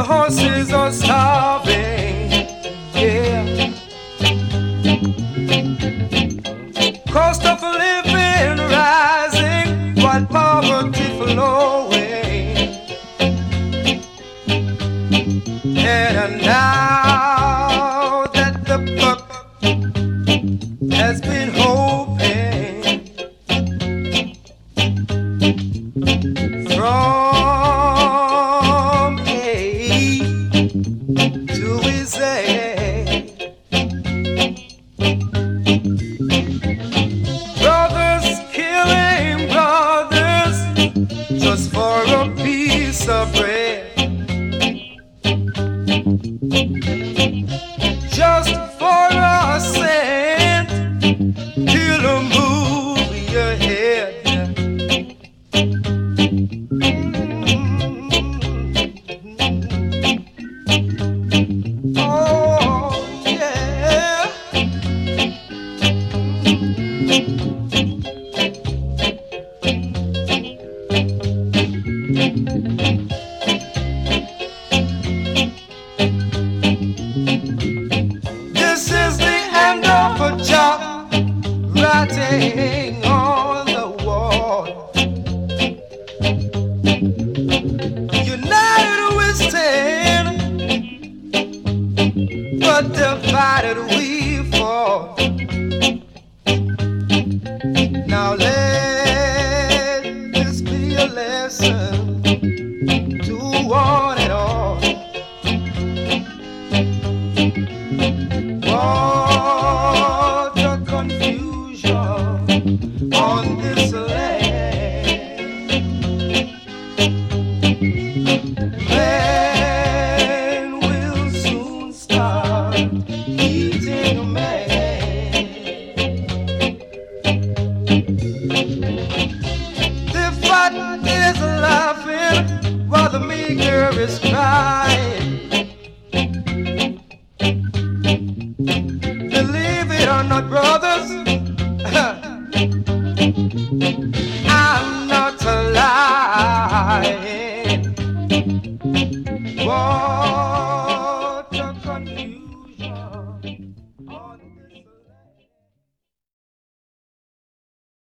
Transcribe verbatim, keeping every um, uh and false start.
horses are starving, yeah. Cost of living rising, while poverty flowing. And now that the buck has been hoping from A to his A, brothers killing brothers just for a piece of bread, just for a cent till a movie ahead. Oh yeah. This is the end of a job writing on the wall. United we stand, but divided we fall. Now let this be a lesson to one and all. What a confusion on this land. Man will soon start eating man. The fat is laughing while the meager is crying. Believe it or not, brother,